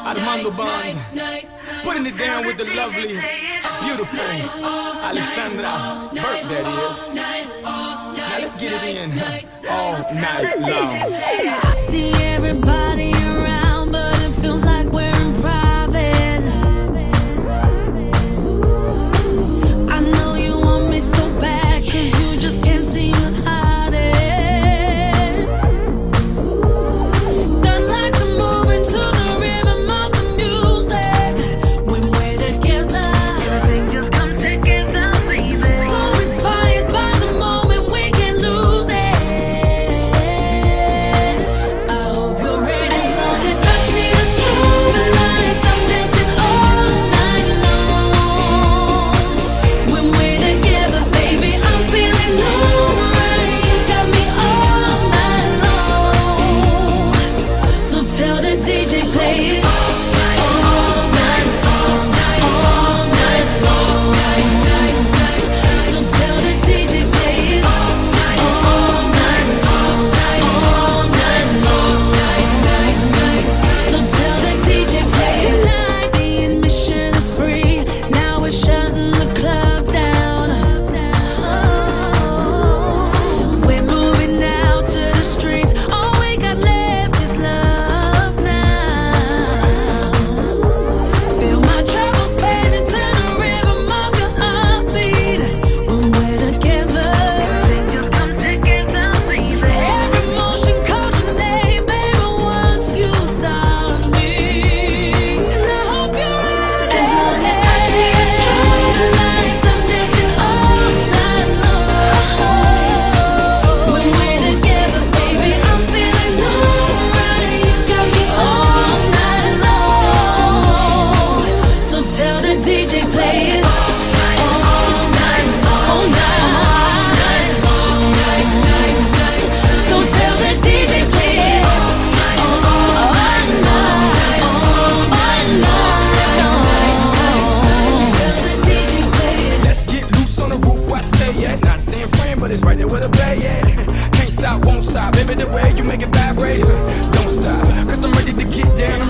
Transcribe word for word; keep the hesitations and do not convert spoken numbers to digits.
Armando Band, putting it down with the lovely, beautiful Alexandra Burke, that is. Now let's get it in all night long. I see everybody around, but it feels like we're in private. I know you want me so bad, cause you just can't seem to hide it. The lights are moving to the rhythm of the music. When we're together, everything just comes together, baby. So inspired by the moment, we can lose it. I hope you're ready. As long as I see the strobe lights, I'm dancing all night long. When we're together, baby, I'm feeling alright. You got me all night long. So tell the D J play it all night, all night, all night, all night long. So tell the D J play it all night, all night, all night, all night long. So tell the D J play it. Tonight the admission is free. Now we're shutting the club down. We're moving out to the streets. All we got left is love now. Feel my troubles fading to the rhythm of your heartbeat. When we're together, everything just comes together, baby. Every motion calls your name, baby, once you saw me. And I hope you're ready. As long as I see the strobe lights, I'm dancing all night long. When we're together, baby, I'm feeling alright. You got me all night long. So tell the D J play it all night, all night, all night, all night. So tell the D J play it all night, all night, all night. So tell the D J play it. Let's get loose on the roof where I stay at. Not San Fran, but it's right there where the bay at. Can't stop, won't stop, baby, the way you make it vibrate. Don't stop, cause I'm ready to get down.